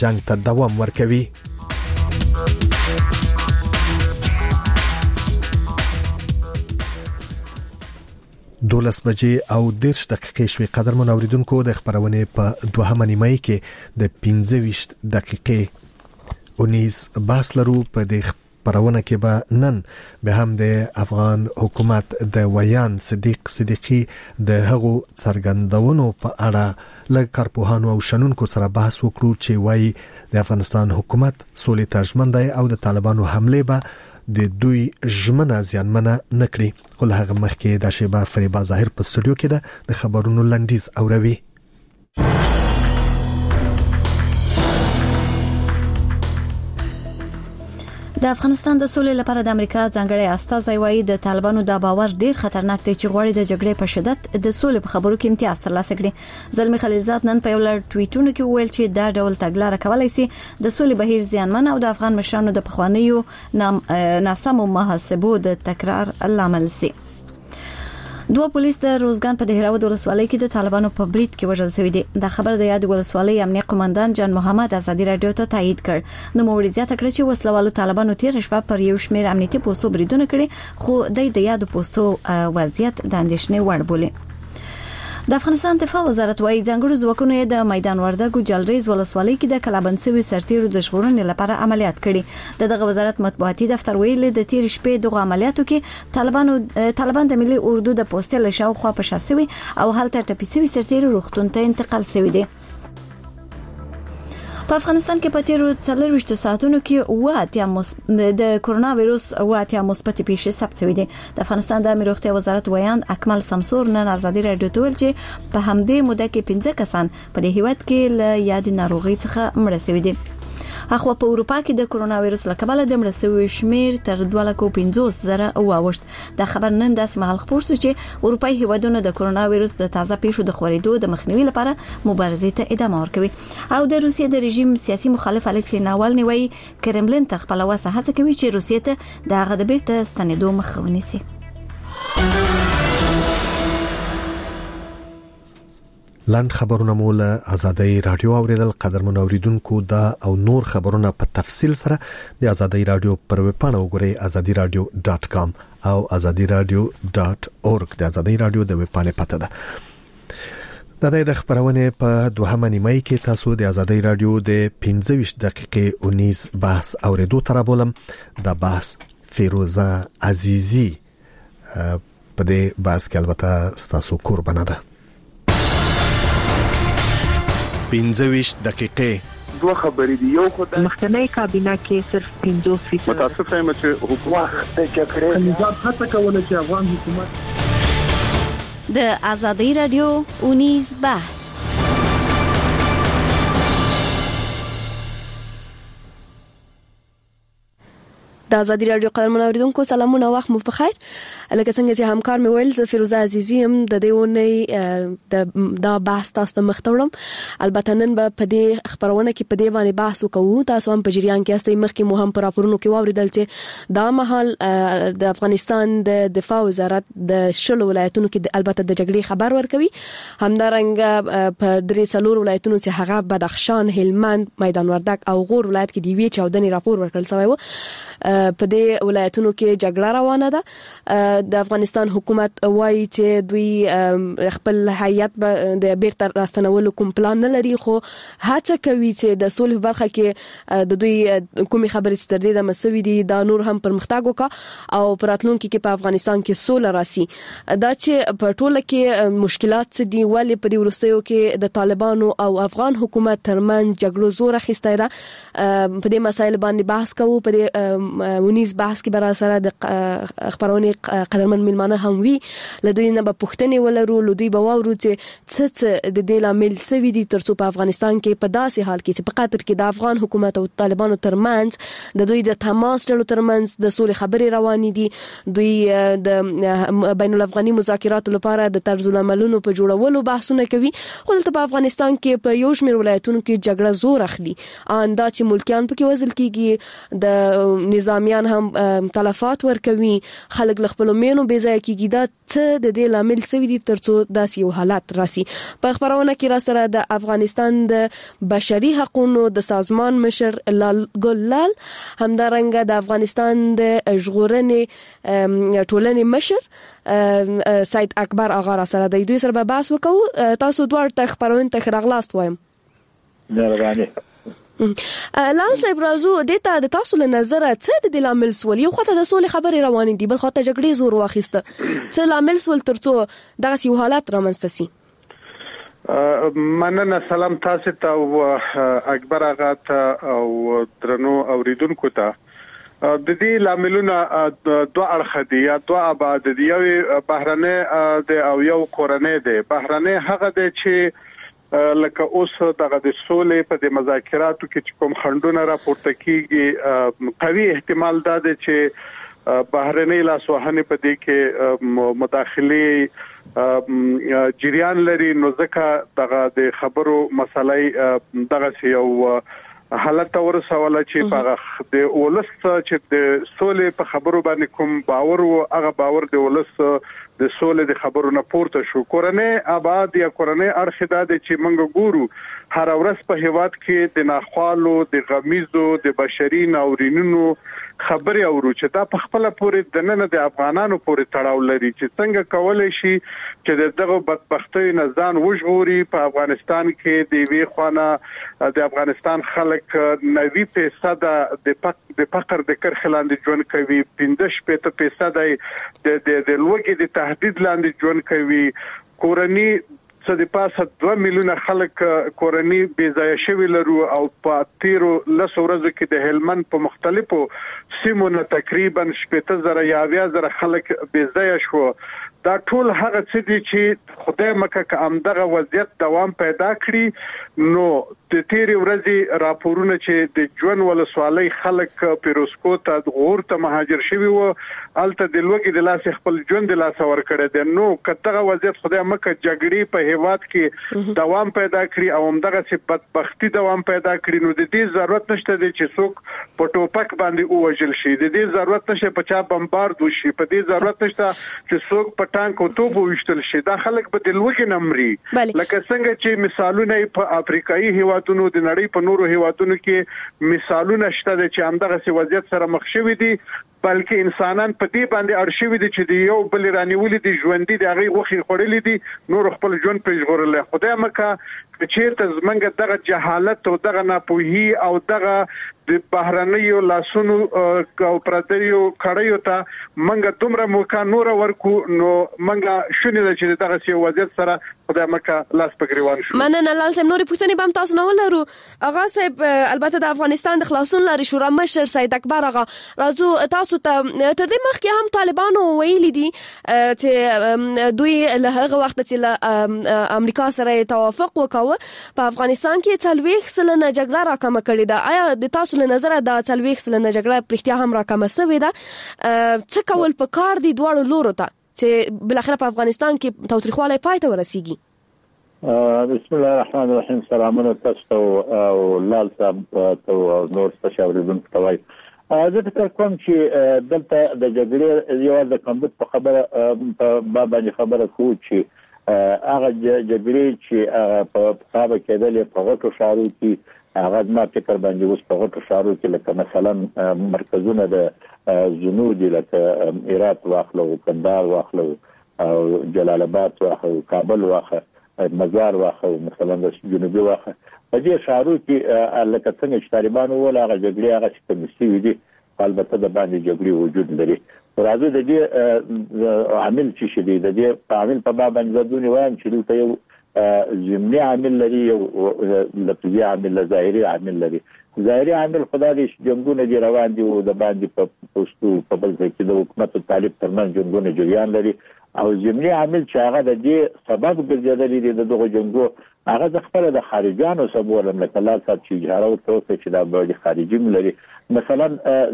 جنگ ته دوام ورکوي. 12 بجې او 10 دقیقې شوي. قدرمن اوریدونکو د خبرونه په دوهمه نیمه کې د 15 دقیقې اونیز بحث لرو. په دې خبرونه کې به نن به هم د افغان حکومت د ویان صدیقي د هغو څرګندونو په اړه له کارپوهانو او شنونکو سره بحث وکړو چې وايي د افغانستان حکومت سولې ته ژمن دی او د طالبانو حمله به د دوی ژمنه زیانمنه نکړي. خو هغه مخکې د شیبه فریبا ظاهر په استودیو کې د خبرونو لنډیز اوروي. د افغانستان د سولې لپاره د امریکا ځانګړی استازی وایي د طالبانو د باور ډیر خطرناک دی چې غواړي د جګړې په شدت د سولې په خبرو کې امتیاز ترلاسه کړي. زلمی خلیلزاد نن په یو لړ ټویټونو کې ویل چې دا ډول تګلاره کولای شي د سولې بهیر زیانمن او د افغان مشرانو د پخوانیو ناسمو محاسبو د تکرار لامل شي. دوه پولیس د روزګان په دهراود ولسوالۍ کې د طالبانو په برید کې وژل شوی دي. د خبر د یاد ولسوالۍ امنیه قومندان جان محمد ازادي رادیو ته تایید کړ. نو موري زیاته کړ چې وسلوالو طالبانو تیر شپه پر یو شمېر امنیتي پوسټو بریدونه کړي خو د یاد پوسټو وضعیت د اندېښنې وړ بولي. د افغانستان دفاع وزارت وايي ځانګړو ځواکونو د میدان وردګو جلریز ولسوالۍ کې د کلابندسوي سرتیرو د ژغورنې لپاره عملیات کړي. دغه وزارت مطبوعاتي دفتر ویلي د تیر شپې دغه عملیاتو کې طالبان د ملي اردو د پوسټ له شاوخوا په شاسوي او هلته ټپيسوي سرتیرو روغتون ته انتقال شوی دي. په افغانستان کې په تیرو 24 ساعتونو کې د کرونا وایروس مثبت پیښې ثبت شوې دي. د افغانستان د روغتیا وزارت ویاند اکمل سمسور نن ازادي رادیو ته ویل چې په همدې موده کې 15 کسان په دې هیواد کې له یاد ناروغي څخه مړه شوي دي. اخو په اروپا کې د کرونا وایروس له کبله د مړه شویو شمیر تر 250,000 واوښت. دا خبر نن د سمحل خبر شو چې اروپאי هیوادونو د کرونا وایروس د تازه پیښو د خورېدو د مخنیوي لپاره مبارزې ته ادامه ورکوي. او د روسیې د رژیم سیاسي مخالف الکسی ناوالني وایي کرملین تر خپل وسه هڅه کوي چې روسیې ته د هغه د بیرته ستنېدو مخه ونیسي. لاند خبرونه مول ازادي رادیو اوریدل. قدرمن اوریدونکو دا او نور خبرونه په تفصیل سره د ازادي رادیو پر ویب پاڼه وګورئ azadiradio.com او azadiradio.org. د ازادي رادیو د ویب پاڼې پته ده. د خبرونه په دوهمه نیمه کې تاسو د ازادي رادیو د 15 دقیقې اونیز بحث اوریدو تر بولم. د بحث فیروزه عزیزی په دې بحث کې البته تاسو قربانه ده. 15 دقیقې دوه خبرې دي. یو خو د مخکنی کابینه کې صرف 50% متاسفه یم چې حکومت د جګړې نظام هڅه کوله چې افغان حکومت د ازادي رادیو اونیز بحث. د ازادي رادیو قدرمن اوریدونکو سلامونه وخت مو په خیر. لکه څنګه چې همکار مې ویل زه فیروزه عزیزی هم د دېونې دا بحث تاسو ته مختوړم. البته نن به په دې خبرونه کې په دې باندې بحث وکړو. تاسو هم په جریان کې استئ مخکې مو هم پر راپورونو کې واوریدل چې دا مهال د افغانستان د دفاع وزارت د شلو ولایتونو کې البته د جګړې خبر ورکوي. همدارنګه په درې څلور ولایتونو چې هغه بدخشان، هلمند، میدان وردګ او غور ولایت کې دی وی چاودنې راپور ورکړل شوی و. په دې ولایتونو کې جګړه روانه ده. د افغانستان حکومت وایي چې دوی خپل هیئت د بیرته راستنولو کوم پلان نه لري خو هڅه کوي چې د سولې برخه کې د دوی کومي خبرې تر دې د مسوي دي دا نور هم پرمختګ وکړي او پراتلونکو کې په افغانستان کې سوله راسي. دا چې په ټوله کې مشکلات دي ولې په دې ورستیو کې د طالبانو او افغان حکومت ترمن جګړو زور اخیسته ده. په دې مسایل باندې بحث کوو. په دې ونیز بحث کې برا سره د خبرونه قدرمن ملمانه هم وی لدوی نه په پښتنې ولرو لدوی به وورو چې څه د دې لامل سوي دي ترڅو په افغانستان کې په داسې حال کې چې په قطر کې د افغان حکومت او طالبانو ترمنځ د دوی د تماس ډلو ترمنځ د سولې خبرې روانې دي. دوی د بین الافغاني مذاکراتو لپاره د طرز العملونو په جوړولو بحثونه کوي. خو دلته په افغانستان کې په یو شمېر ولایتونو کې جګړه زور اخلي. اندا چې ملکیان پکې وزل کیږي. د نظام نظامیان هم تلفات ورکوي، خلک له خپل مینو بې ځای کیږي. دا څه د دې لامل څه وي ترڅو داسې یو حالت راسي؟ په خبرونه کې را سره د افغانستان د بشري حقوقو د سازمان مشر لال ګلال، همدارنګه د افغانستان د ژغورنې ټولنې مشر سید اکبر آغا را سره د دوی سره به بحث وکړو. تاسو دوه ته خبرونه ته راغلاست وایم. مهرباني. لال صاحب راځو دته د تاسو له نظر څه د لامل سول؟ یو خاطر د سولې خبرې روانې دي، بل خاطر جګړې زور واخیسته. څه لامل سول ترڅو دغه یو حالت رامنځته شي؟ مننه. سلام تاسو ته او اکبر آغا ته او درنو اوریدونکو ته. د دې لاملونه دوه اړخ دي یا دوه ابعاد دي. یو بهرنۍ د او یو کورنۍ دی. بهرنۍ هغه دی چې لکه اوس دغه د سولې په د مذاکراتو کې کوم خندونه راپورته کیږي، قوي احتمال دا دی چې بهرنۍ لاسوهنې په دې کې مداخله جریان لري. نو ځکه دغه د خبرو مسلې دغه یو حالت ورسوله چې په د ولس چې د سولې په خبرو باندې کوم باور او هغه باور د ولس د سولې د خبرو نه پورته شو. کورنۍ آباد یا کورنۍ اړخ دا چې موږ ګورو هر ورځ په هیواد کې د ناخوالو، د غمیزو، د بشري ناورینونو خبرې اورو چې دا په خپل پورې د نن د افغانانو پورې تړاو لري چې څنګه کولای شي چې دغه بدبختۍ نه ځان وژغوري. په افغانستان کې د وی خوانه د افغانستان خلک 90% د فقر د کرښې لاندې ژوند کوي، 15% د لوږې د تهدید لاندې ژوند کوي. کورنۍ څه د پاسه 2 میلیونه خلک کورنۍ بې ځای شوي لرو او په تیرو 10 ورځو کې د هلمند په مختلفو سیمو نه تقریبا 70,000 یا 80,000 خلک بې ځای شو. دا ټول هغه څه دي چې خدای مکه که همدغه وضعیت دوام پیدا کړي نو د تیرې ورځې راپورونه چې د ژوند ولسوالۍ خلک پیروسکو ته غور ته مهاجر شوي وو، الته د لوږې د لاس خپل ژوند د لاس ور کړی دی. نو کتهغه وضعیت خدای مکه جګړې په هیواد کې دوام پیدا کړي او همدغه څه بدبختی دوام پیدا کړي، نو د دې ضرورت نشته دی چې څوک په ټوپک باندې ووژل شي، د دې ضرورت نشته په چا بمبارد وشي، په دې ضرورت نشته چې څوک په ټانک او توپ وشتل شي. دا خلک به د لوږې نمري لکه څنګه چې مثالونه په افریقایي هیوادونو د نړۍ په نورو هیوادونو کې مثالونه شته چې همدغه څه وضعیت سره مخ شوي دي، بلکې انسانان په دې باندې اړ شوي دي چې د یو بل رانیولې دي ژوندۍ د هغې غوښې خوړلې دي، نور خپل ژوند پرې ژغورلی. خدای مکه چیرته زمونږ دغه جهالت او دغه ناپوهي او دغه د بهرنیو لاسونو او پردیو کړیو ته منګه دومره موقع نور ورکو نو منګه شونې ده چې دغه سی وضعیت سره خدای مکه لاس پګریوان شو. مننه لال صاحب. نورې پوښتنې به هم تاسو نه ولرو. آغا صاحب البته د افغانستان د خلاصون لارې شورا مشر سید اکبر آغا راځو تاسو ته تر دې مخکې هم طالبانو ویلي دي چې دوی له هغه وخت چې له امریکا سره توافق وکاوه په افغانستان کې 40% جګړه راکمه کړې ده. آیا د تاسو له نظر دا 40% جګړه پرختیا هم راکمه شوې ده؟ څه کول په کار دي دواړو لورو ته چې بل اخر په افغانستان کې تاوتریخوالی پای ته ورسیږي؟ بسم الله الرحمن الرحیم. سلامونه تاسو او لال صاحب ته نور تشاورون کوي. زه فکر کوم چې دلته د جګړې یو د کمبود په خبره په باندې خبره کوو چې هغه جګړې چې په صاحب کېدلې په غټو ښارو کې هغه ما فکر باندې اوس په غټو ښارو کې لکه مثلا مرکزونه د جنوب لکه هرات واخلو، کندهار واخلو او جلال آباد واخلو، کابل واخلو، مزار واخلو، مثلا د جنوبي واخلو. په دې ښارو کې لکه څنګه چې طالبان وویل هغه جګړې هغه چې کمیسي دي البته د باندې جګړې وجود لري. راځي د دې عامل چې دی د دې عامل په باب باندې ځدونی وایم چې دلته یو ضمني عامل لري، یو لفظي عامل، ظاهري عامل لري. ظاهري عامل خدای دې جنگونه دي روان دي او د باندې په پوسټو په بل ځای کې د حکومت او طالب ترمنځ جنگونه جریان لري، او ضمني عامل چې هغه د دې سبب ګرځېدلی دی د دغه جنگو هغه د خپل د خارجانو سبب لکه لال صاحب چې اجاره ورته چې دا به خارجي لري. مثلا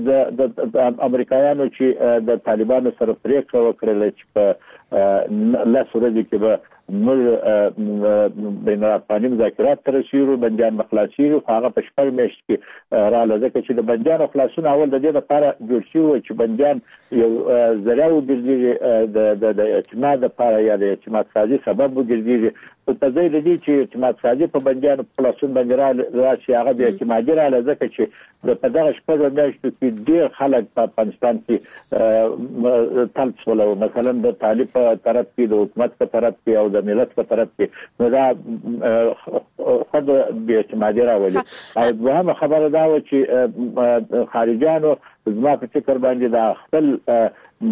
د امریکایانو چې د طالبانو سره پریکړه وکړه چې په لاس ورځې کې به موږ بین الافغاني مذاکرات تر رسیدو بندیان مخلاصي هغه په شپږ میاشت کې را لږه چې د بندیان خلاصون اول د دې لپاره جوړ شو چې بندیان یو ذریعہ وګرځي د اعتماد لپاره یا د اعتماد سازي سبب وګرځي په ځای د دې چې اعتماد سازي په بندیان خلاصون باندې راشي هغه د اعتماد را لږه چې په دغه شپږ میاشتو کې ډېر خلک په افغانستان کې تلص ولو مثلا د طالب په طرف کې د حکومت په طرف کې او د ملت په طرف کې نو دا خود به اعتماد راولي او دوه خبره دا و چې خارجانو زما په فکر باندې دا خپل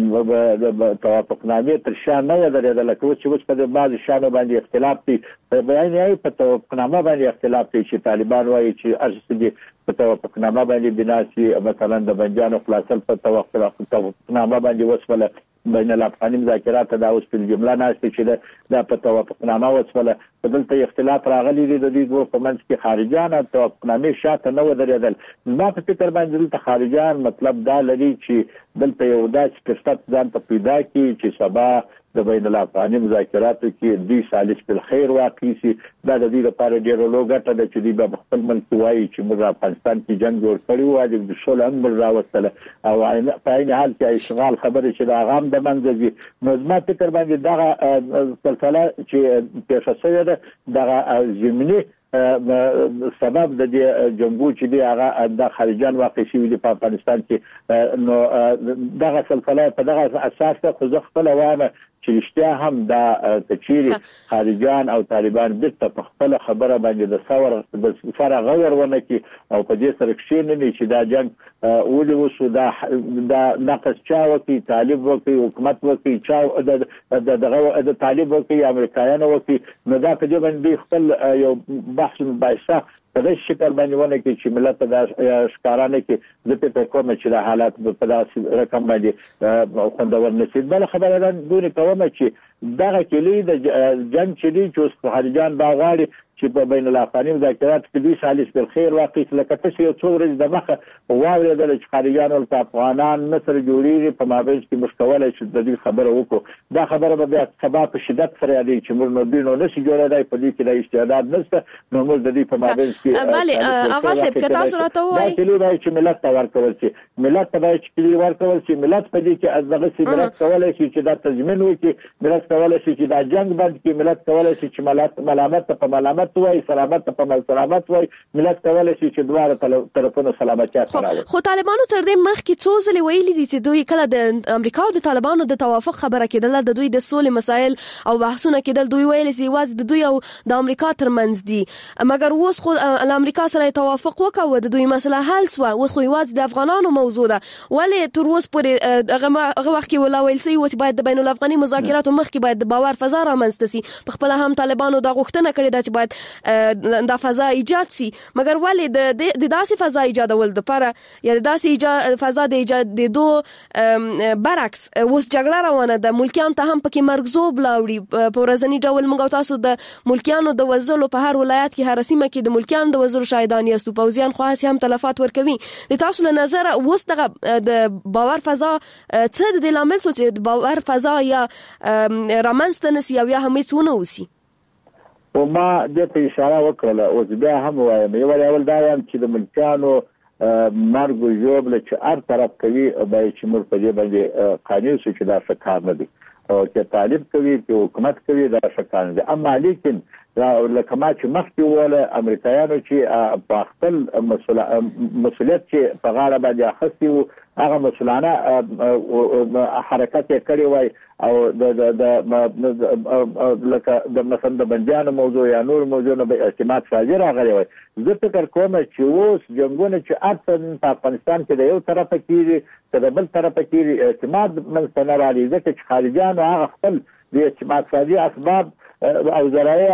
توافقنامه تر شان نه درېدل چې اوس په بعض شانو باندې اختلاف دي په بیان یې په توافقنامه باندې اختلاف دي چې طالبان وایي چې ارشدي په توافقنامه باندې بناسي مثلا د بندیانو خلاصل په توافقنامه باندې وسوله بین الافغاني مذاکرات دا اوس په جمله ناشته چې دا په توافقنامه وسوله په دلته اختلاف راغلي دي د دې دوه په منځ کې خارجان توافقنامه شاته نه ودرېدل ما په فکر باندې دلته خارجان مطلب دا لري چې دلته یو داسې فرصت ځان ته پیدا کړي چې سبا د بین الافغاني مذاکراتو کې دوی سالس په خیر واقع شي دا د دې لپاره ډېر لوګټه د چې دوی په خپل ملک وایي چې موږ افغانستان کې جنگ جوړ کړی و د شول امر راوستله او په عین حال کې اشغال خبره چې دا غام د منځي نو زما فکر باندې دا سلسله چې پیښه شوې ده دا زمینی سبب د جنگو چې دی هغه د خارجان واقع شوی دی په افغانستان کې نو دغه سلسله په دغه اساس ته خو خپل وامه چې رښتیا هم دا تچيري خارجان او طالبان بیرته په خپل خبره باندې د ثور د فرع غور ونه کی او په دې سره کې نه چې دا جنگ ولې وسو دا نقص چا وکي طالب وکي حکومت وکي چا د طالب وکي امریکایانو وکي نو دا په دې باندې خپل یو بحث مباحثه په دې شکل باندې ونه کې چې ملت د ښکارانه کې د په کومه چې د حالات په داسې رقم باندې خوندور نشي بل خبره ده دوی کومه چې دغه کلی د جنگ چې دی چې خارجان باغاري چې په بین الافغاني مذاکرات کې دوی سالس په خیر واقع لکه تاسو یو څو ورځې د مخه واورېدل چې خارجانو له افغانان مصر جوړیږي په مابین کې مشکوله چې د دې خبره وکړو دا خبره به بیا سبا په شدت سره دی چې موږ نو دینو نشي جوړېدای په دې کې د استعداد نشته نو موږ د دې په مابین کې بله هغه څه کې تاسو راته وایي چې ملت ته ورکول شي ملت ته چې ورکول شي ملت په دې کې ازغه سي ملت کولای شي چې دا تضمین وکړي ملت کولای شي چې دا جنگ بند کړي ملت کولای شي چې ملامت په ملامت وای سلامت په سلامت وای ملت کولای شي چې دواړه طرفونو سلامتیا راوړي خو طالبانو تر دې مخکې څو ځله ویلي دي چې دوی کله د امریکا او د طالبانو د توافق خبره کېدله د دوی د سولې مسایل او بحثونه کېدل دوی ویلي چې واز د دوی او د امریکا ترمنځ دي مګر اوس خو د امریکا سره توافق وکاوه د دوی مسله حل شو او خو واز د افغانانو موضوع ده ولې تر اوسه پورې هغه وخت کې ولا ویل سي چې باید د بین الافغاني مذاکراتو مخکې باید د باور فضا رامنځته شي په خپل هم طالبانو دا غوښتنه کړې ده چې باید د فضا ایجاد شي مګر ولې د داسې فضا ایجادول د لپاره یا د داسې فضا د ایجاد د دوه برعکس اوس جګړه روانه ده ملکیان ته هم پکې مرګزوب لاوړي په ورځنی ډول موږ تاسو د ملکیانو د وزلو په هر ولایت کې هر سیمه کې د ملکیانو د وزلو شاهدان یاستو پوزیان خو هم تلفات ورکوي د تاسو له نظر اوس د باور فضا څه د لامل سو چې د باور فضا یا رامنځته نشي یا هم څونه وسی او ما د ته اشاره وکړه او بیا هم وایم یو ډول دا وایم چې د ملکانو مرګ او ژوبل چې هر طرف کوي به چې موږ په دې باندې قانون سو چې دا څه کار نه دي او چې طالب کوي چې حکومت کوي دا څه کار نه دي اما لیکن لکه ما چې مخکې وله امریکایانو چې په خپل مسؤلیت چې په غاړه باندې اخیستی وو هغه مسؤلانه حرکت یې کړی وای او لکه د مثلا د بندیانو موضوع یا نور موضوع نه به اعتماد سازي راغلی وای زه فکر کوم چې اوس جنګونه چې اصلا په افغانستان کې د یو طرفه کېږي د بل طرفه کېږي اعتماد منځته نه راځي ځکه چې خارجانو هغه خپل د اعتماد سازي اسباب او ذرایع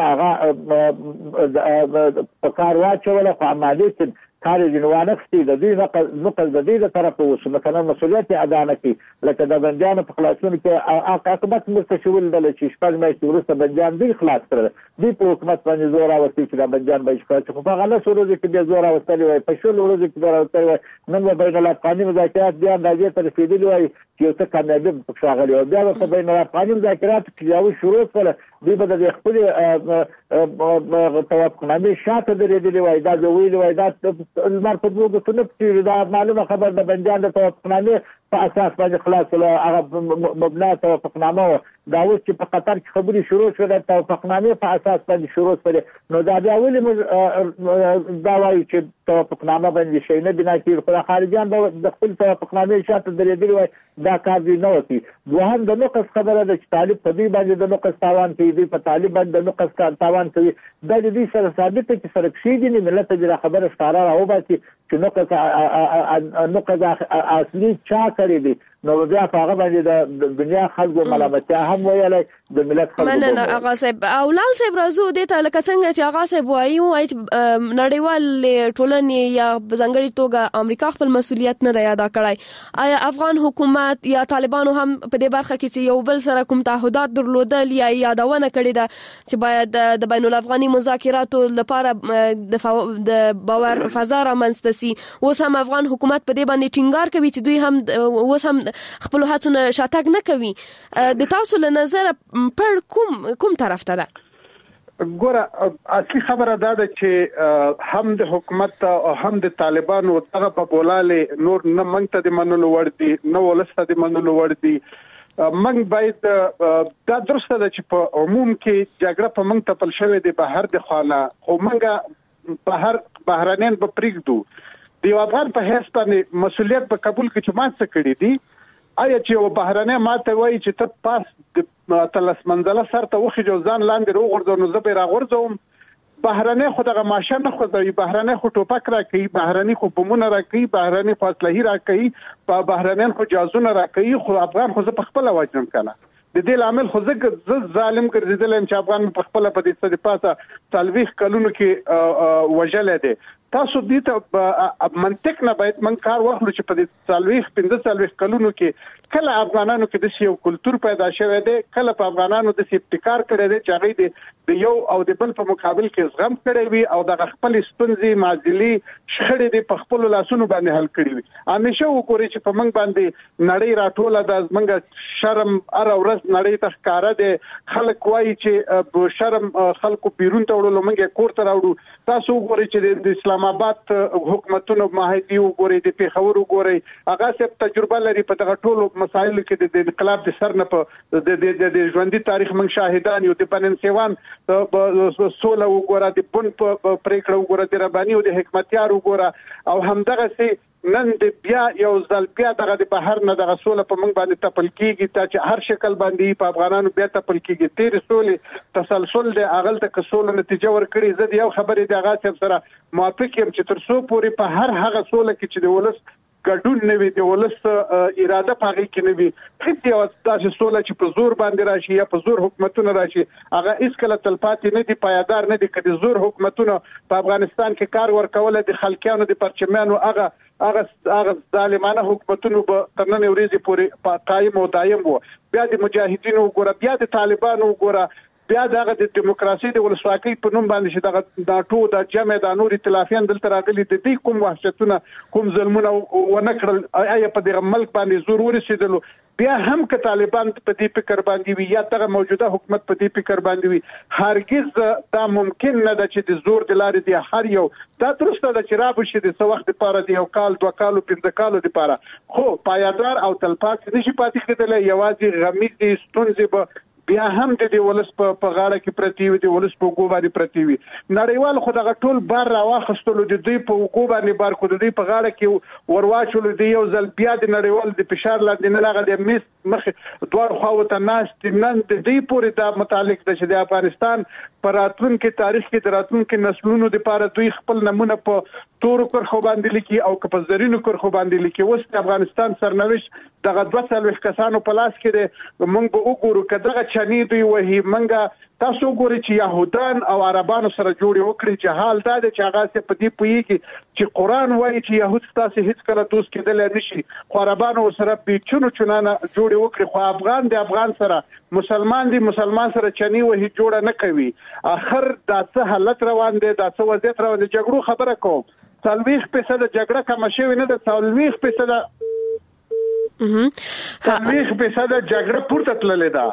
هغه په کار واچوله خو عملي کار جنوانه خستی د دې نقل د دې طرفه وسو مثلا مسؤلیت ادا نه کی لکه د بندیانو په خلاصون کې عاقبت مستشول د چې شپږ میاشتې وروسته بندیان دوی خلاص کړل دوی په حکومت باندې زور راوستي چې د بندیان به شکایت خو په غلط ورځ کې به زور راوستلی وای په شول ورځ کې زور راوستلی وای نن بین الافغاني مذاکرات بیا د دې تر رسیدلی وای چې څه کامیابی په ښاغلی او بیا په بین الافغاني مذاکرات کې یو شروع کړل دوی به د خپل توافقنامې شاته درېدلې وای دا ویلي وای دا لمر په دوه ګوتو چې دا معلومه خبر د بنجان د توافقنامې په اساس باندې خلاص له هغه مبنا توافقنامه دا اوس چې په قطر کې خبرې شروع شوه د توافقنامې په اساس باندې شروع شوه نو دا بیا ولې دا وایي چې توافقنامه باندې شي نه بنا کېږي خو خارجيان د خپل توافقنامې شاته درېدلي وای دا کار دی نه وتی دوهم د نقص خبره ده چې طالب په دې باندې د نقص تاوان کوي دی په طالب باندې د نقص تاوان کوي دا د دې سره ثابت چې سره کېږي نه ملت د خبره ښکارا راوباسي چې نقص اصلي چا کړی دی نو بیا هغه باندې د دنیا خلکو ملامتیا هم ویلای د ملت خلکو مننه هغه صاحب او لال صاحب راځو د ته لکه څنګه چې هغه صاحب وایي نړیوال ټولنې یا ځانګړي توګه امریکا خپل مسولیت نه دی ادا کړی آیا افغان حکومت یا طالبانو هم په دې برخه کې چې یو بل سره کوم تعهدات درلودل یا یادونه کړې ده چې باید د بین الافغاني مذاکراتو لپاره د باور فضا رامنځته سي اوس هم افغان حکومت په دې باندې ټینګار کوي چې دوی هم اوس هم خپل هڅو شاتګ نه کوي د تاسو له نظر پر کوم طرف ته ده ګوره اصلي خبره دا ده چې هم د حکومت او هم د طالبانو دغه په بولاله نور نه منځ ته د منلو ور دي نو ولسته د منلو ور دي منګ باید دا درسته ده چې په عموم کې جګړه په منځ ته پل شوې د بهر د خاله خو منګه بهرانین په پریږدو د افغان په هیڅ باندې مسولیت په قبول کې چې ما څه کړی دي آیا چې یو بهرانه ماته وایي چې ته پاس د تلس منځله سر ته وخی جو ځان لاندې روغورځو نو زه به راغورځوم بهرانه خو دغه ماشه نه خوځوي بهرانه خو ټوپک راکوي بهرانه خو بمونه راکوي بهرانه خو اسلحې راکوي په بهرانه خو جازونه راکوي خو افغان خو زه په خپل وجنم کنه د دې عامل خو زه ظالم ګرځیدل چې افغان په خپل په دې څه د پاسه تلويخ کلونو کې وجل دي تاسو دې ته منطق نه باید من کار واخلو چې په دې تلويخ 15 کلونو کې کله افغانانو کې د یو کلچر پیدا شوی دی کله په افغانانو د ابتکار کړی دی چې هغه د یو او د بل په مقابل کې زغم کړی وي او د خپل ستونزې معادلي شخړې د په خپل لاسونو باندې حل کړی وي همیشه وګورئ چې په منګ باندې نړۍ راټوله د منګ شرم ار ورځ نړۍ ته ښکارا دي خلک وایي چې شرم خلکو بیرون ته وړلو منګ کور ته راوړو تاسو وګورئ چې د اسلام آباد حکومتونو ماهدي وګورئ د پیښور وګورئ هغه څه تجربه لري په دغه ټولو مسایلو کې د انقلاب د سر نه په د ژوندۍ تاریخ من شاهدان یو د پننسیوان سوله وګوره د بن په پریکړه وګوره د رباني او د حکمتیار وګوره او همدغه سي نن د بیا یو ځل بیا دغه د بهر نه دغه سوله په موږ باندې تپل کیږي چې هر شکل باندې په افغانانو بیا تپل کیږي تیر سولې تسلسل د اغل ته کسول نتیجه ورکړي زه یو خبرې د هغه سره موافق یم چې تر څو پورې په هر هغه سوله کې چې د ولس ګډون نه وي د ولس اراده پاغي کې نه وي هیڅ یو تاسو سوله چې په زور باندې راشي یا په زور حکومتونه راشي هغه هیڅ کله تلپاتې نه دي پایدار نه دي کدي زور حکومتونه په افغانستان کې کار ورکول د خلکیانو د پرچمیانو هغه ظالمانه حکومتونو په ترنن وريزي پورې قائم او دائم وو بیا د مجاهدینو وګوره بیا د طالبانو وګوره بیا دغه د دیموکراسي د ولسواکۍ په نوم باندې چې دغه د ټو د جمع د نور ائتلافیان دلته راغلي د دې کوم وحشتونه کوم ظلمونه ونکړل آیا په دغه ملک باندې زور ورسېدلو بیا هم که طالبان په دې فکر باندې وي یا دغه موجوده حکومت په دې فکر باندې وي هرگز دا ممکن نه ده چې د زور د لارې دی هر یو دا درسته ده چې رابشي د څو وخت لپاره دی یو کال دوه کالو 15 کالو لپاره خو پایدار او تلپاتې نشي پاتې کېدل یوازې غمیز دي ستونزې به بیا هم د ولس په غاړه کې پرتی وي د ولس په ګوبانې پرتی وي نړیوال خو دغه ټول بار راواخستلو د دوی په ګوبانې بار کو د دوی په غاړه کې ورواچول دی یو ځل بیا د نړیوال د فشار لاندې نه لاغه د مس مخ دوه خواو ته ناس نن د دې پورې د متعلق د شې د افغانستان پر راتلونکي تاریخ کې د راتلونکي نسلونو لپاره دوی خپل نمونه په تور کرخو باندې لیکي او په زرینو کرخو باندې لیکي اوس د افغانستان سرنوشت دغه 200 کسانو په لاس کې دی موږ به وګورو کداغه چني دوی وਹੀ منګه تاسو ګورئ چې يهودان او عربانو سره جوړ وکړي چې حال دا د چاغاسه په دې پويږي چې قران وایي چې يهود تاسو هیڅ کله دوست کېدل نشي خو عربانو سره به چونه جوړ وکړي خو افغان د افغان سره مسلمان دی مسلمان سره چني وਹੀ جوړه نه کوي اخر دا څه حالت روان دي دا څه وضعیت روان دي جګړو خبره کوم 30% جګړه کوم شوی نه ده 30% 30% جګړه پورته تللې ده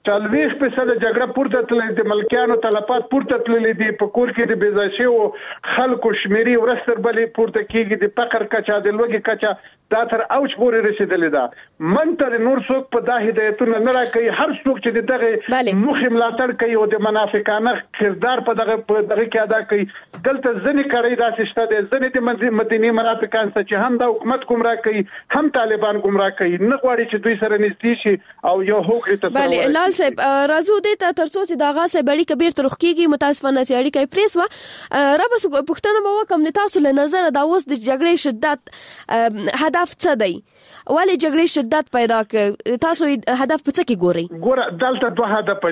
40% جګړه پورته تللې د ملکیانو تلفات پورته تللې دي په کور کې د بېځایه خلکو شمیري ورستر بلې پورته کېږي د فقر کچا د لوږې کچا دا تر اوج پورې رسیدلې ده منتر نور څوک په دا هدایتونه نه راکوي هر څوک چې دغه مخې ملاتړ کوي او د منافقانه کردار په دغه کې ادا کوي دلته ځنې کړي داسې شته د ځنې د مدني منافقان چې هم د حکومت ګمراه کوي هم طالبان ګمراه کوي نه غواړي چې دوی سره نږدې شي او یو هوکړه تصور لال صاحب راځو د ترڅو چې دا غاسه بړی کبیر ترخ کیږي متاسفانه چې اړیکې پریس و را بس پښتنه مو کوم د تاسو له نظر دا اوس د جګړې شدت هدف څه دی ولې جګړې شدت پیدا ک تاسو هدف په څه کې ګورئ دلته دوه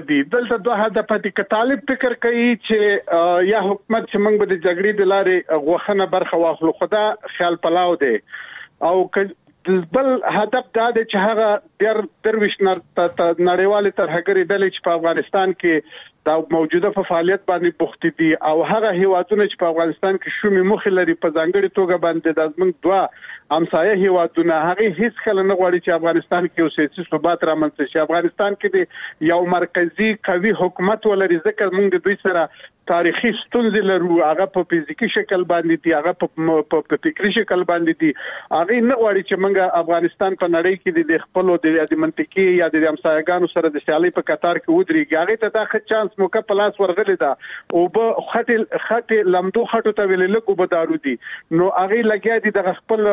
هدف دي که طالب فکر کوي چې یا حکومت چې موږ به د جګړې د لارې غوښنه برخه واخلو خدا خیال پلاو دی او بل هدف دا دی چې هغه درویش نړیوالې ترهګرې ډلې چې په افغانستان کې دا موجوده په فعالیت باندې بوخت دي او هغه هیوادونه چې په افغانستان کې شومې مخې لري په ځانګړي توګه باندې د زمونږ دوه همسایه هیوادونه هغه هیڅ کله نه غواړي چې افغانستان کې یو سیاسي ثبات رامنځته شي افغانستان کې د یو مرکزی قوي حکومت ولري ځکه موږ د دوی سره تاریخي ستونزې لرو هغه په فزیکی شکل باندې دي هغه په فکری شکل باندې دي هغه نه غواړي چې موږ افغانستان په نړۍ کې د خپل د منطقي یا د همسایګانو سره د سیالي په قطار کې ودرېږي هغه ته دا چانس موقع پلاس ورغلی دا او به خټ لمدو خټو ته ویل لکو به دارو دي نو هغه لګیا دي د خپل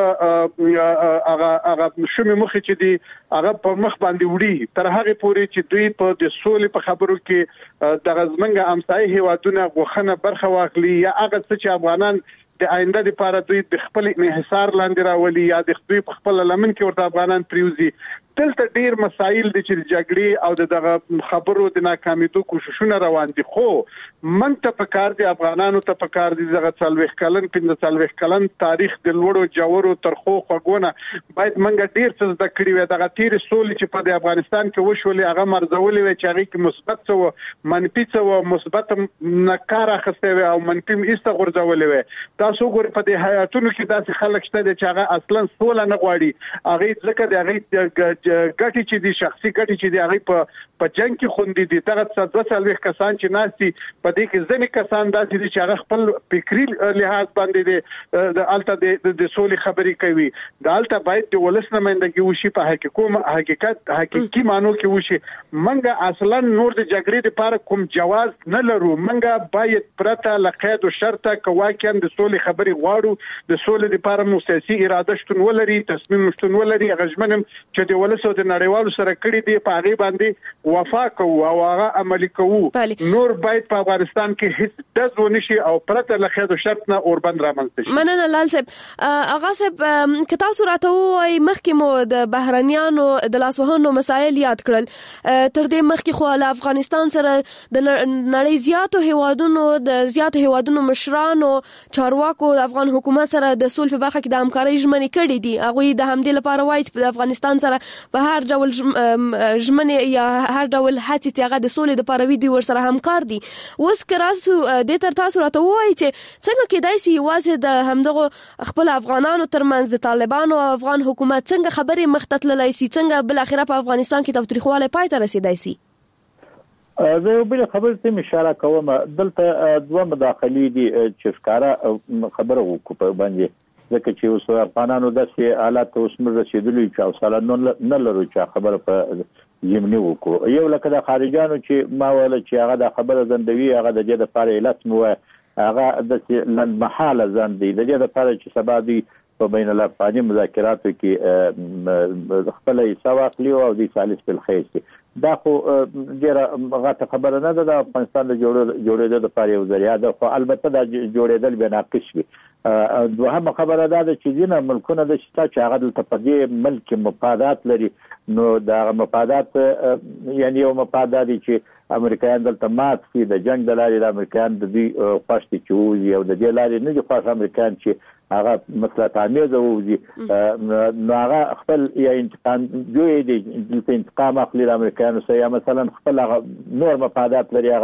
هغه شومې مخ چې دي هغه په مخ باندې وړي تر هغه پورې چې دوی په د سولې په خبرو کې د غزمنګ همسایه هیوادونه غوښنه برخه واخلي یا هغه څه چې افغانان د آینده لپاره دوی د خپل انحصار لاندې راولي یا د دوی په خپل لمن کې ورته افغانان پریوزي دلته ډیر مسایل دي چې جګړې او دغه خبرو د ناکامیدو کوششونه روان دي خو من ته پکار دي افغانانو ته پکار دي دغه 40 کلن 15 کلن تاریخ د لوړو جوړو ترخو خوګونه باید منګه ډیر څه د کړی وي دغه تیر سولې چې په افغانستان کې وشولې هغه مرزولې وي چې هغه کې مثبت څه منفي څه مثبت نکاره خسته وي او منفي ایسته غورځولې وي تاسو ګور په دې حیاتونو کې داسې خلک شته چې هغه اصلا سوله نه غواړي هغه ځکه د هغه ګټي چې دي شخصي ګټي چې دي هغه په جنگ کې خوندې دي دغه 240 کسان چې ناسي په دې کې ځنې کسان داسې دي چې هغه خپل فکری لحاظ باندې د الته د سولې خبرې کوي د الته باید د ولس نمائندګي وشي په حقیقي مانو کې وشي منګه اصلا نور د جګړې لپاره کوم جواز نه لرو منګه باید پرته لقید او شرطه کواکن د سولې خبرې غواړو د سولې لپاره مو سیاسي اراده شتون ولري تصمیم شتون ولري غژمنم چې د ولس او د نړیوالو سره کړي دي په هغه باندې وفا کوو او هغه عملي کوو نور باید په افغانستان کې هیڅ دز ونشي او پرته لخوا د شرط نه اوربند رامنځته شي مننه لال صاحب اغا صاحب کتا سورته وای مخکې مو د بهرنیانو د لاسوهنو مسایل یاد کړل تر دې مخکې خو له افغانستان سره د نړۍ زیاتو هیوادونو مشرانو چارواکو د افغان حکومت سره د سولې په برخه کې د همکارۍ ژمنې کړې دي هغه د همدې لپاره وایي چې په افغانستان سره په هر ډول ژمنې یا هر ډول هڅې چې هغه د سولې لپاره وي دوی ورسره همکار دي اوس کراسو د تر تاسو راته وایي چې څنګه کېدای شي واځي د همدغه خپل افغانانو ترمنځ د طالبانو او افغان حکومت څنګه خبرې مختتللای شي څنګه بل اخره په افغانستان کې تاوتریخواله پای ته رسیدای شي زه بل خبر ته اشاره کوم دلته دوه مداخلې دي چې ښکارا خبره وکړه باندې ځکه چې اوس افغانانو داسې حالات اوس موږ رسیدلي چې اوساله نه لرو چې خبره په یمنی وکړو یو لکه د خارجانو چې ما ویل چې هغه د خبره زندوی هغه د دې لپاره علت مو هغه د لنمحاله زندي د دې لپاره چې سبا دی په بین الافغاني مذاکراتو کې خپل حساب اخلي او د ثالث په خیر دا خو ډیره غټه خبره نه ده د افغانستان د جوړېدو لپاره یو ذریعہ ده خو البته د جوړېدل به ناقص وي دوهم خبره ده چې ځینې ملکونه د شته چې هغه د تپدې ملک مفادات لري نو دا مفادات یعنی یو مفادات دي چې امریکایان دلته مات شي د جنگ د لارې د امریکایان د دې خوښتي چې وځي او د دې لارې نه دي خوښ امریکایان چې هغه مصلحت آمیز وځي نو هغه خپل یا انتقام جوړي دي د انتقام اخلي د امریکایانو سره یا مثلا خپل نور مفادات لري هغه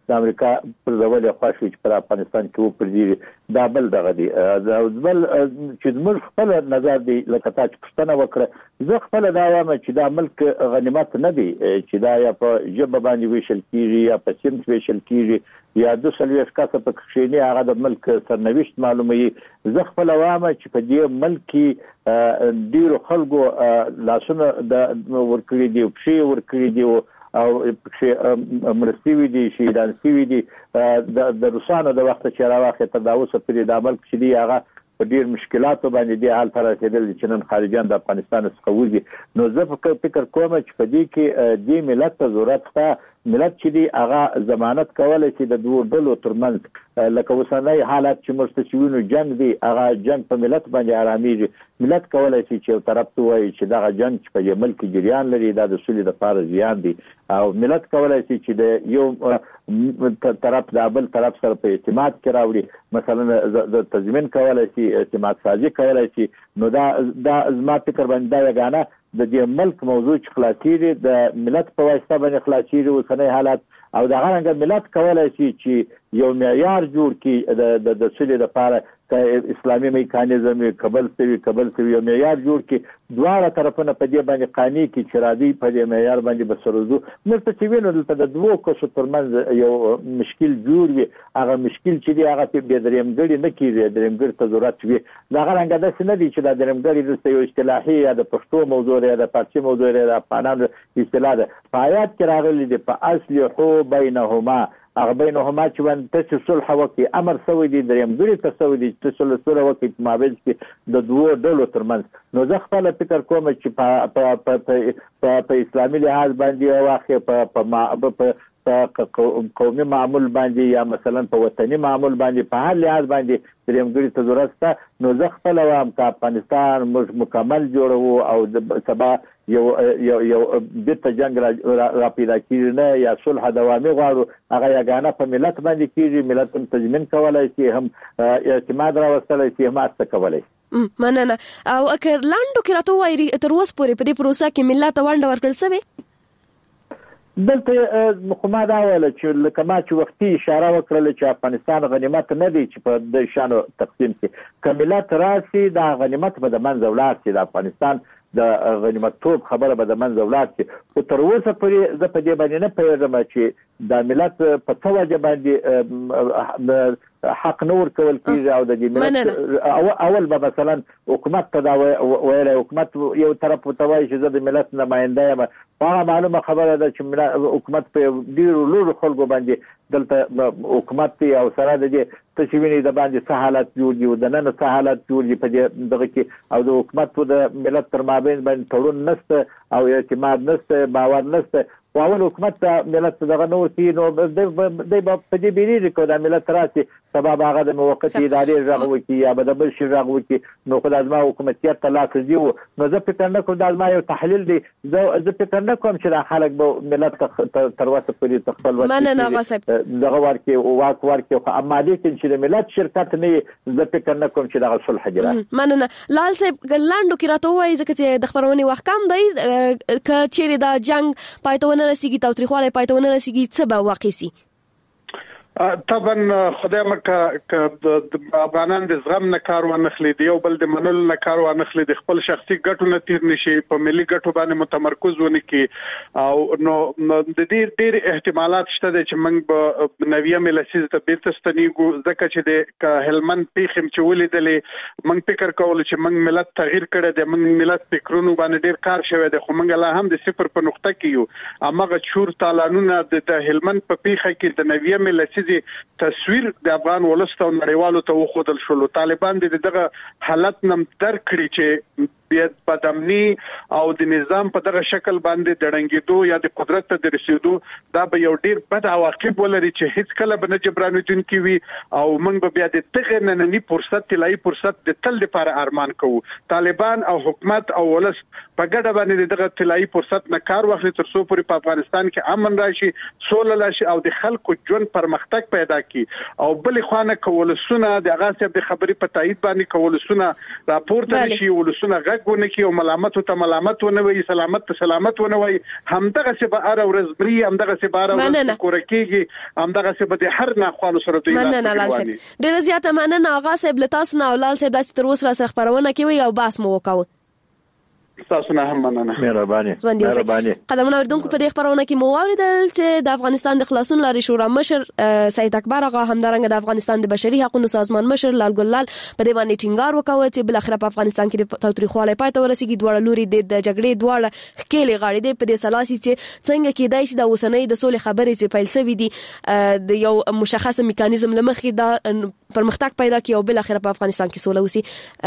د امریکا پر ځول خوښ چې په افغانستان کې و پر دې دا بل دغه دی بل چې موږ خپل نظر دی لکه تاسو پښتنه وکړه زه خپل دا وایم چې دا ملک غنیمت نه دی چې دا یا په جبه باندې ویشل کیږي یا په سیمت ویشل کیږي یا د سلويس کاسه په کښینی هغه د ملک سرنوشت معلومي زه خپل وایم چې په دې ملک کې ډیرو خلکو لاسونه د ورکړي دی په ورکړي دی او چې مرستي دي شهیدان شوي دي د روسانو د وخت چې راوخه تر دا اوسه پرې د عمل کې دی هغه په ډیر مشکلاتو باندې دی حال تر رسیدل چې نن خارجان د افغانستان څخه وځي نو زه فکر کوم چې په دې کې د ملت ته ضرورت شته ملت چې دی هغه ضمانت کولای شي د دوه ډلو ترمنځ لکه وسنۍ حالت چې مرستچوینو جنگ دی هغه جنگ په ملت باندې آراميږي ملت کولای شي چې یو طرف ته وایي چې دا جنگ چې په ملک جریان لري دا د سولې لپاره زیان دی او ملت کولای شي چې د یو طرف د بل طرف سره په اعتماد کې راوړي مثلا د تضمین کولای شي اعتماد سازي کولای شي نو دا زما فکر باندې دا یګانه د دې ملک موضوع خلاصيږي د ملت په واسطه باندې خلاصيږي وسنۍ حالت او د هغه ملت کولای شي چې یو معیار جوړ کړي د سولې لپاره اسلامي میکانیزم قبل سوي یو معیار جوړ کړي دواړه طرفونه په دې باندې قانوني کې چرادي په دې معیار باندې بسروزو مرتکبینو دلته د دوه کوڅو ترمنځ یو مشکل جوړ وي هغه مشکل چې دی هغه په درېمګړي نه کیږي درېمګړي ته ضرورت وي دا غرانګه د سن دي چې د درېمګړي د یو اصطلاحي یا د پښتو موضوع یا د پارسي موضوع یا د افغانانو اصطلاح ده په آیات کې راغلي دي په اصلحو بینهما هغه بینهما چې ونته صلح وکي امر سوی دي درېمګړي ته سوی دي چې صلح وکي په مابین کې د دوه ډلو ترمنځ نو زه خپل فکر کوم چې په اسلامي لحاظ باندې واخې په قومي معمول باندې یا مثلا په وطني معمول باندې په هر لحاظ باندې درېمګړي ته ضرورت شته نو زه خپل وایم چې افغانستان مکمل جوړو او سبا یو د جنگ را پیدا کیږي نه یا صلح دوامي غواړو هغه یګانه په ملت باندې کیږي ملت تضمین کولای شي هم اعتماد راوستلای شي هم است کولای مننه او اکر لاندو کې راته وایي تر اوسه پورې په دې پروسه کې ملت ونډه ورکړل شوی دلته خو ما دا ویل چې لکه ما چې وختي اشاره وکړل چې افغانستان غنیمت نه دی چې په د شانو تقسیم شي کملت راسي دا غنیمت به د منځ ولاړ شي د افغانستان د غنیمتوب خبره به د منځ ولاړ شي خو تر اوسه پورې زه په دې باندې نه پوهېږم چې د ملت په څه وجه باندې حق نور کول کیږي او د دې ملت اول به مثلا حکومت ته دا ویل حکومت یو طرف ته وایي چې زه د ملت نماینده یم هغه معلومه خبره ده چې حکومت په ډیرو لوړو خلکو باندې دلته حکومت او سره د دې تشوینې د باندې څه حالت جوړ دي د نن څه حالت جوړ دي په دغه کې او د حکومت د ملت تر مابین باندې تړون نشته او اعتماد نشته باور نشته اول حکومت ملت دغه نور کی نو د په دې بیرې کو د ملت راسي سبب هغه د موقتی ادارې راغوي کی یا د بل شي راغوي کی نو خدای زما حکومتیت طلاق دی نو زه فکر نه کوم د ما یو تحلیل دی زه فکر نه کوم چې د خلک به ملت تر وسه پوری تخپل وسه دغه ورکی واک ورکی اما دې چې د ملت شرکت نه زه فکر نه کوم چې دغه صلح جوړه مننه لال صاحب لاندو کې راته وایي چې د خبرونې وخت کم دی ک چیرې دا جنگ پایتون رسیږي تاوتریخواله پایتون رسیږي څه به واقع سي طبعا خدای مکه د افغانان د زغم نه کار ونخلي دی او بل د منل نه کار ونخلي د خپل شخصي ګټو نه تیر نشي په ملي ګټو باندې متمرکز ونی کی او نو د دې ډېر احتمالات شته چې موږ په نویم لسیزه ته بیرته ستنیږو ځکه چې د هلمند پیخم چې ولیدلې موږ فکر کول چې موږ ملت تغییر کړی دی موږ ملت فکرونو باندې ډېر کار شوی دی خو موږ لا هم د صفر په نقطه کې یو امغه چور تالانونه د هلمند په پیخه کې د نویم لسیزه تصویر د افغان ولست او نړیوالو ته وخدل شول طالبان دغه حالت نم در کړی چې بدامني او د نظام په دغه شکل باندې دړنګېدو یا د قدرت ته رسیدو دا به یو ډیر بد عواقب ولري چې هیڅ کله به نه جبرانیدون کی وي او موږ به بیا د تغیر نننی فرصت تلای فرصت د تل لپاره ارمان کوو طالبان او حکومت او ولس په ګډه باندې دغه تلای فرصت نه کار واخلي تر څو پورې په افغانستان کې امن راشي سوله راشي او د خلکو ژوند پرمختګ پیدا کی او بل خوانه کولسونه د هغه څه د خبرې په تایید باندې کولسونه راپورته شي ولسونه غږونه کې او ملامت ته ملامت ونه وي سلامت ته سلامت ونه وي همدغه څه به ار ورځ بري همدغه څه به ار ورځ کورکیږي همدغه څه به د هر نه خپل سره دوی مننه لال صاحب ډیر زیاته مننه آغا صاحب لتاسو نه لال صاحب د تر اوسه سره خبرونه کوي او باس مو وکاو تاسو نه هم مننه مهرباني قدمونه اوریدونکو په دې خبرونه کې مو اوریدل چې د افغانستان د خلاصون لارې شورا مشر سید اکبر آغا همدارنګه د افغانستان د بشري حقوقو سازمان مشر لال ګلال په دې باندې ټینګار وکاوه چې بل اخر په افغانستان کې د تاریخوالي پاتې ورسیږي دوه لوري د جګړې دوه خېلې غاړي د په دې سلاسي چې څنګه کې دای شي د وسنۍ د سولې خبرې چې فلسفي دي د یو مشخص میکانیزم لمخې د پرمختګ پیدا کیو بل اخر په افغانستان کې سوله وسی